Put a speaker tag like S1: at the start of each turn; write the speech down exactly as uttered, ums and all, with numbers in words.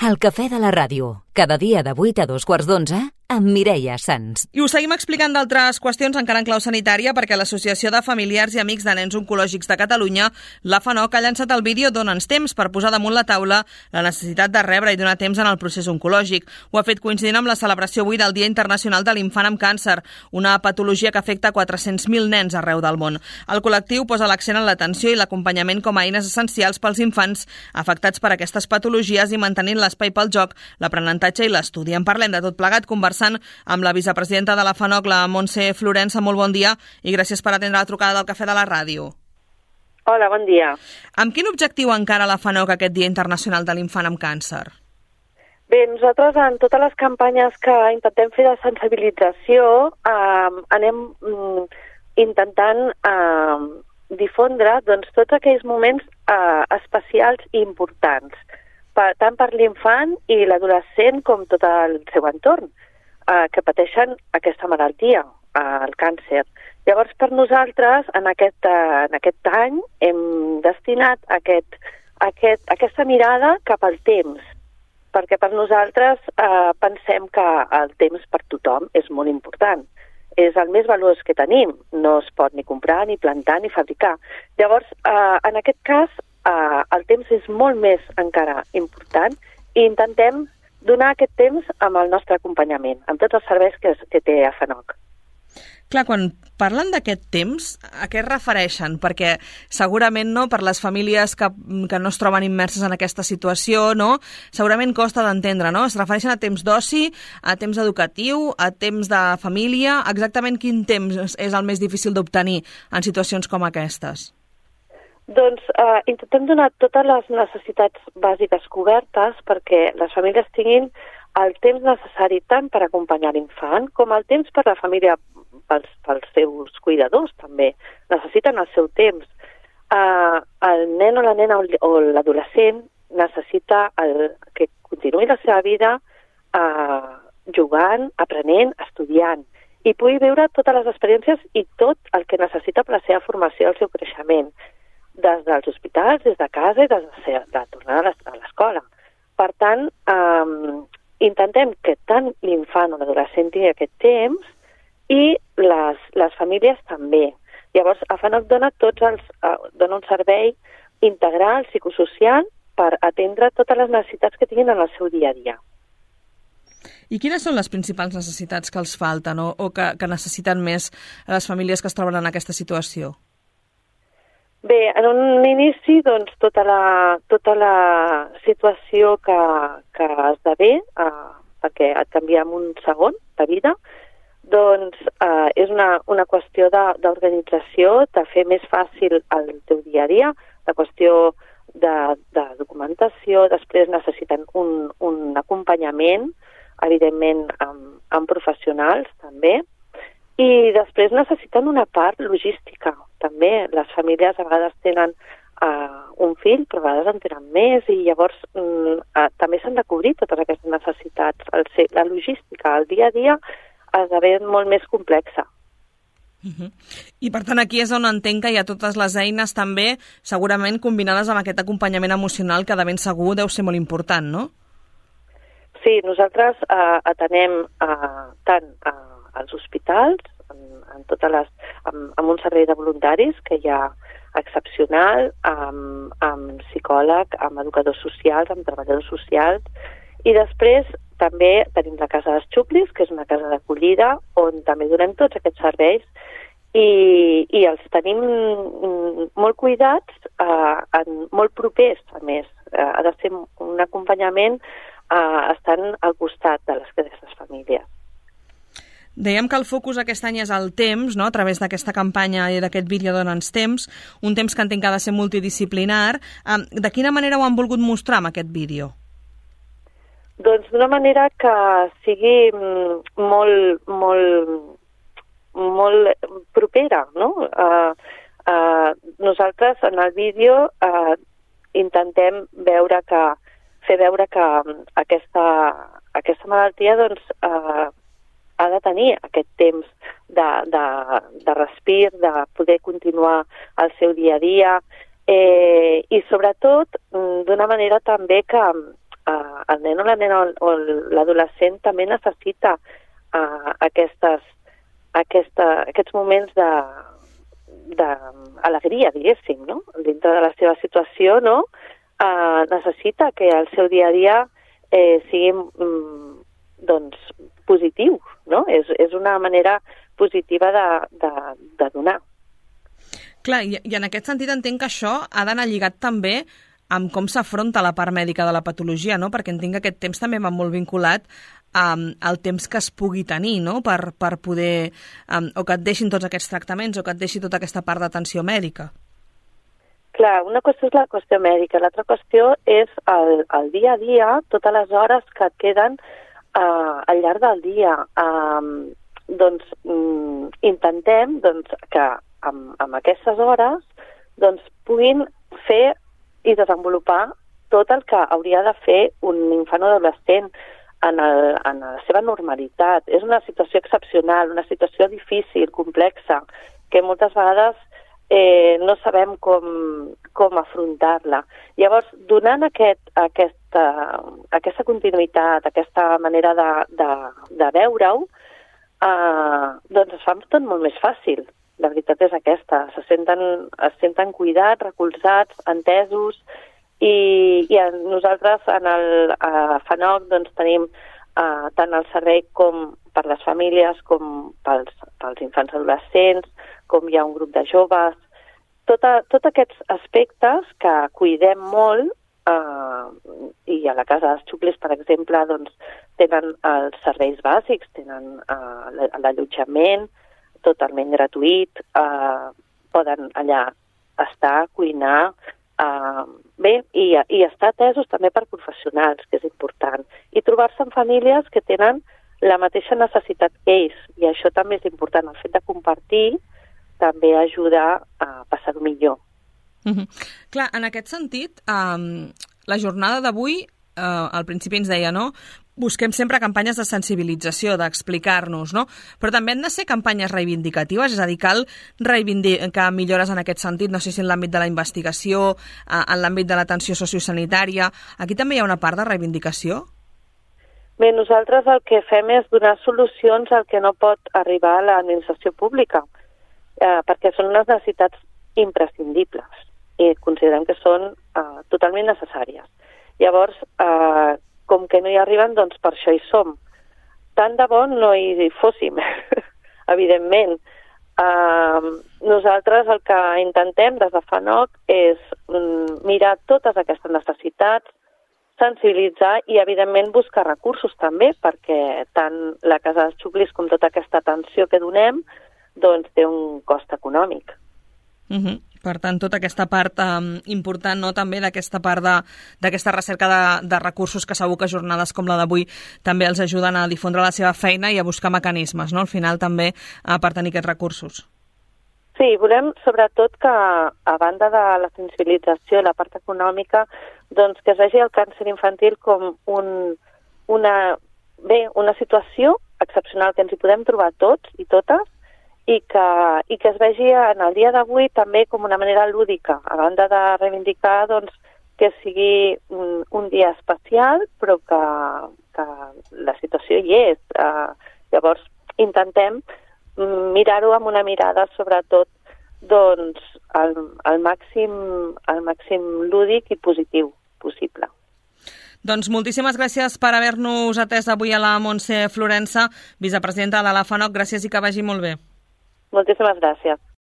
S1: El cafè de la ràdio, cada dia de vuit a dos quarts d'onze, amb Mireia Sans.
S2: I us seguim explicant d'altres qüestions encara en clau sanitària perquè l'Associació de Familiars i Amics de Nens Oncològics de Catalunya, la FANOC, ha llançat el vídeo Dona'ns temps per posar damunt la taula la necessitat de rebre i donar temps en el procés oncològic. Ho ha fet coincidint amb la celebració avui del Dia Internacional de l'Infant amb Càncer, una patologia que afecta quatre-cents mil nens arreu del món. El col·lectiu posa l'accent en l'atenció i l'acompanyament com a eines essencials pels infants afectats per aquestes patologies i mantenint l'espai pel joc, l'aprenentatge i l'estudi. En parlem de tot plegat conversant amb la vicepresidenta de la FANOC, la Montse Florença. Molt bon dia i gràcies per atendre la trucada del Cafè de la Ràdio.
S3: Hola, bon dia.
S2: Amb quin objectiu encara la FANOC aquest Dia Internacional de l'Infant amb Càncer?
S3: Bé, nosaltres en totes les campanyes que intentem fer de sensibilització eh, anem mm, intentant eh, difondre doncs, tots aquells moments eh, especials i importants, per, tant per l'infant i l'adolescent com tot el seu entorn, eh, que pateixen aquesta malaltia, eh, el càncer. Llavors, per nosaltres, en aquest, eh, en aquest any, hem destinat aquest, aquest, aquesta mirada cap al temps, perquè per nosaltres eh, pensem que el temps per tothom és molt important. És el més valuós que tenim. No es pot ni comprar, ni plantar, ni fabricar. Llavors, eh, en aquest cas, eh, el temps és molt més encara important i intentem donar aquest temps amb el nostre acompanyament, amb tots els serveis que, que té a FANOC.
S2: Clar, quan parlen d'aquest temps, a què es refereixen? Perquè segurament no, per les famílies que, que no es troben immerses en aquesta situació, no, segurament costa d'entendre, no? Es refereixen a temps d'oci, a temps educatiu, a temps de família. Exactament quin temps és el més difícil d'obtenir en situacions com aquestes?
S3: Doncs eh, intentem donar totes les necessitats bàsiques cobertes perquè les famílies tinguin el temps necessari tant per acompanyar l'infant com el temps per la família, pels, pels seus cuidadors també. Necessiten el seu temps. Eh, el nen o la nena o l'adolescent necessita el, que continuï la seva vida eh, jugant, aprenent, estudiant i pugui viure totes les experiències i tot el que necessita per la seva formació, el seu creixement, des dels hospitals, des de casa i des de, de tornar a l'escola. Per tant, eh, intentem que tant l'infant o l'adolescent tingui aquest temps i les, les famílies també. Llavors, a FANOC dona, tots els, eh, dona un servei integral, psicosocial, per atendre totes les necessitats que tinguin en el seu dia a dia.
S2: I quines són les principals necessitats que els falten o, o que, que necessiten més les famílies que es troben en aquesta situació?
S3: Bé, en un inici, doncs, tota la, tota la situació que, que esdevé, eh, perquè et canvia en un segon de vida, doncs eh, és una, una qüestió d'organització, de, de fer més fàcil el teu dia a dia, la qüestió de, de documentació, després necessiten un, un acompanyament, evidentment amb, amb professionals també, i després necessiten una part logística també. Les famílies a vegades tenen uh, un fill, però a vegades en tenen més i llavors mm, uh, també s'han de cobrir totes aquestes necessitats. El, la logística, el dia a dia, esdevé molt més complexa.
S2: Uh-huh. I per tant aquí és on entenc que hi ha totes les eines també, segurament combinades amb aquest acompanyament emocional que de ben segur deu ser molt important, no?
S3: Sí, nosaltres uh, atenem uh, tant uh, als hospitals, en, en totes les, amb, amb un servei de voluntaris que hi ha excepcional, amb, amb psicòleg, amb educadors socials, amb treballadors socials, i després també tenim la Casa dels Xuplis, que és una casa d'acollida, on també donem tots aquests serveis, i, i els tenim molt cuidats, eh, en, molt propers, a més. Eh, ha de ser un acompanyament eh, estant al costat de les, d'aquestes famílies.
S2: Dèiem que el focus aquest any és el temps, no?, a través d'aquesta campanya i d'aquest vídeo Dona'ns temps, un temps que entenc que ha de ser multidisciplinar. De quina manera ho han volgut mostrar amb aquest vídeo?
S3: Doncs d'una manera que sigui molt, molt, molt propera, no? Uh, uh, nosaltres en el vídeo uh, intentem veure que, fer veure que aquesta, aquesta malaltia doncs, uh, ha de tenir aquest temps de, de, de respir, de poder continuar el seu dia a dia eh, i sobretot d'una manera també que eh, el nen o la nena o l'adolescent també necessita uh, aquestes, aquesta, aquests moments de d'alegria, diguéssim, no? Dintre de la seva situació, no? Uh, necessita que el seu dia a dia eh, sigui mm, doncs, positiu, no? És, és una manera positiva de, de, de donar.
S2: Clar, i, i en aquest sentit entenc que això ha d'anar lligat també amb com s'afronta la part mèdica de la patologia, no? Perquè entenc que aquest temps també va molt vinculat um, al temps que es pugui tenir, no? Per, per poder, um, o que et deixin tots aquests tractaments, o que et deixi tota aquesta part d'atenció mèdica.
S3: Clar, una qüestió és la qüestió mèdica, l'altra qüestió és el, el dia a dia, totes les hores que et queden uh, al llarg del dia. Uh, doncs um, intentem doncs, que amb, amb aquestes hores doncs, puguin fer i desenvolupar tot el que hauria de fer un infant o adolescent en, el, en la seva normalitat. És una situació excepcional, una situació difícil, complexa, que moltes vegades eh, no sabem com, com afrontar-la. Llavors, donant aquest, aquesta, aquesta continuïtat, aquesta manera de, de, de veure-ho, eh, doncs es fa tot molt més fàcil. La veritat és aquesta, se senten, es senten cuidats, recolzats, entesos, i, i nosaltres en el a FANOC doncs, tenim uh, tant el servei com per les famílies, com pels, pels infants adolescents, com hi ha un grup de joves, tota, tots aquests aspectes que cuidem molt, uh, i a la Casa dels Xuclis, per exemple, doncs, tenen els serveis bàsics, tenen uh, l'allotjament, totalment gratuït, eh, poden allà estar, cuinar, eh, bé, i, i estar atesos també per professionals, que és important, i trobar-se en famílies que tenen la mateixa necessitat que ells, i això també és important, el fet de compartir també ajuda a passar-ho millor.
S2: Mm-hmm. Clar, en aquest sentit, um, la jornada d'avui, uh, al principi ens deia, no?, busquem sempre campanyes de sensibilització, d'explicar-nos, no? Però també han de ser campanyes reivindicatives, és a dir, cal reivindicar millores en aquest sentit, no sé si en l'àmbit de la investigació, en l'àmbit de l'atenció sociosanitària. Aquí també hi ha una part de reivindicació?
S3: Bé, nosaltres el que fem és donar solucions al que no pot arribar a l'administració pública, eh, perquè són unes necessitats imprescindibles i considerem que són eh, totalment necessàries. Llavors, eh, com que no hi arriben, doncs per això hi som. Tant de bo no hi fóssim, evidentment. Uh, nosaltres el que intentem des de FANOC és um, mirar totes aquestes necessitats, sensibilitzar i, evidentment, buscar recursos també, perquè tant la Casa dels Xuclis com tota aquesta atenció que donem doncs té un cost econòmic.
S2: Mm-hmm. Per tant, tota aquesta part um, important, no?, també d'aquesta part d'aquesta recerca de, de recursos que segur que jornades com la d'avui també els ajuden a difondre la seva feina i a buscar mecanismes, no?, al final també uh, per tenir aquests recursos.
S3: Sí, volem sobretot que, a banda de la sensibilització i la part econòmica, doncs que es vegi el càncer infantil com un, una, bé, una situació excepcional que ens hi podem trobar tots i totes, i que, i que es vegi en el dia d'avui també com una manera lúdica, a banda de reivindicar doncs, que sigui un, un dia especial, però que, que la situació hi és. Uh, llavors, intentem mirar-ho amb una mirada, sobretot, doncs, al, al, màxim, al màxim lúdic i positiu possible.
S2: Doncs moltíssimes gràcies per haver-nos atès avui a la Montse Florença, vicepresidenta de la FANOC. Gràcies i que vagi molt bé.
S3: Moltíssimes gràcies.